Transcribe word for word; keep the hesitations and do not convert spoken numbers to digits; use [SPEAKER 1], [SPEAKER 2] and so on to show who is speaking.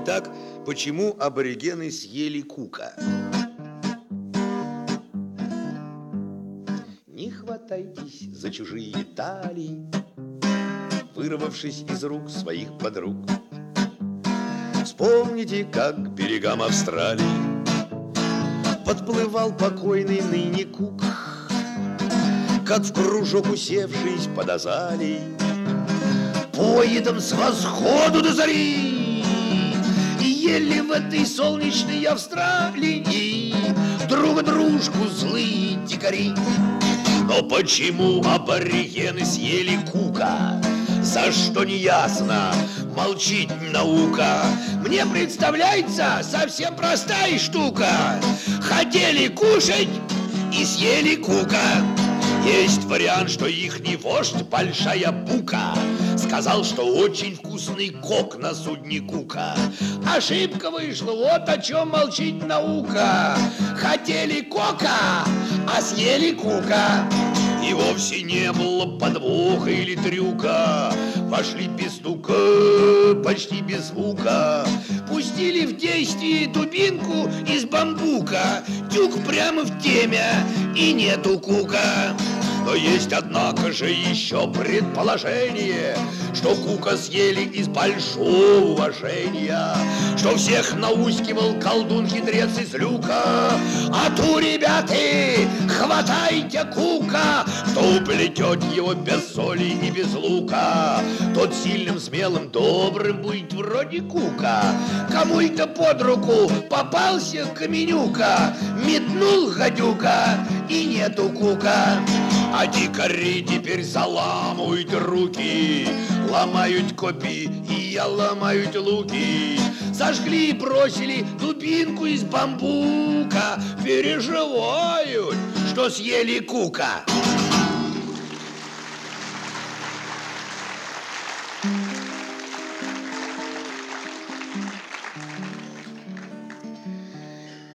[SPEAKER 1] Итак, почему аборигены съели Кука? Не хватайтесь за чужие талии, вырвавшись из рук своих подруг. Вспомните, как к берегам Австралии подплывал покойный ныне Кук, как в кружок усевшись под азалией поедом с восходу до зари, и ели в этой солнечной Австралии друг дружку злые дикари. Но почему аборигены съели Кука? За что не ясно, молчит наука. Мне представляется совсем простая штука. Хотели кушать и съели Кука. Есть вариант, что ихний вождь, большая бука, сказал, что очень вкусный кок на судне Кука. Ошибка вышла, вот о чем молчит наука. Хотели кока, а съели Кука. И вовсе не было подвоха или трюка. Вошли без стука, почти без звука. Пустили в действие дубинку из бамбука. Тюк прямо в теме, и нету Кука. Но есть, однако же, еще предположение, что Кука съели из большого уважения, что всех наускивал колдун-хитрец из люка. А ту, ребята, хватайте Кука, кто уплетет его без соли и без лука. Тот сильным, смелым, добрым будет вроде Кука. Кому это под руку попался Каменюка, метнул гадюка, и нету Кука. А дикари теперь заламывают руки, ломают копья и ломают луки. Сожгли и бросили дубинку из бамбука, переживают, что съели Кука.